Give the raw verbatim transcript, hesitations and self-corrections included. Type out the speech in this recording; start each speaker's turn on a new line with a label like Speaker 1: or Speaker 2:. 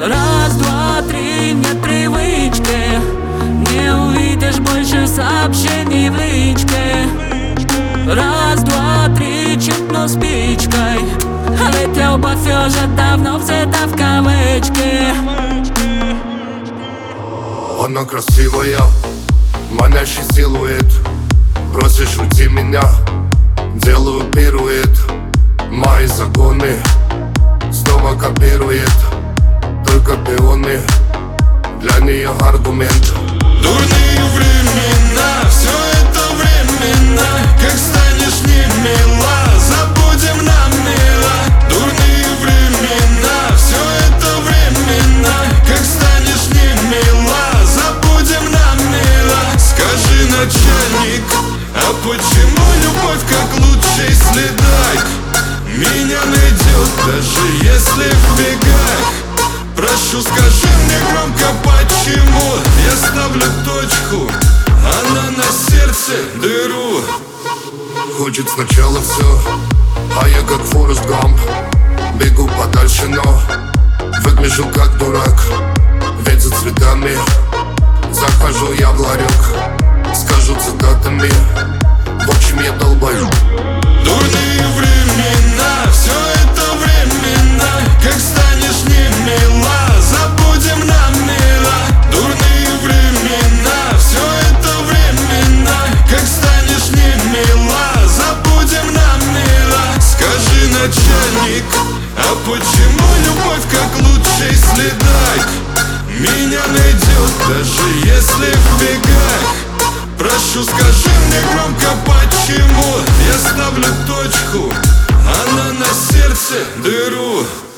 Speaker 1: Раз, два, три, нет привычки, не увидишь больше сообщений в личке. Раз, два, три, чиркну спичкой, а ведь любовь уже давно взята в кавычки.
Speaker 2: Она красивая, манящий силуэт. Просишь уйти меня, делаю пируэт. Мои законы снова копирует, только пионы, для нее аргумент.
Speaker 3: Дурные времена, все это временно. Как станешь не мила, забудем нам мило. Дурные времена, все это временно. Как станешь не мила, забудем нам мило. Скажи, начальник, а почему любовь как лучший следак меня найдет, даже если в бегах? Прошу, скажи мне громко, почему я ставлю точку, она на сердце дыру.
Speaker 2: Хочет сначала все, а я как Форест Гамп бегу подальше, но выгляжу как дурак. Ведь за цветами захожу я в ларек, скажу цитатами, в общем я долбаю.
Speaker 3: Дурные времена, все это временно. Как станешь не мила, забудем нам мило. Дурные времена, все это временно. Как станешь не мила, забудем нам мило. Скажи, начальник, а почему любовь как лучший следак меня найдет, даже если в бегах? Прошу, скажи мне громко, почему я ставлю точку, она на сердце дыру.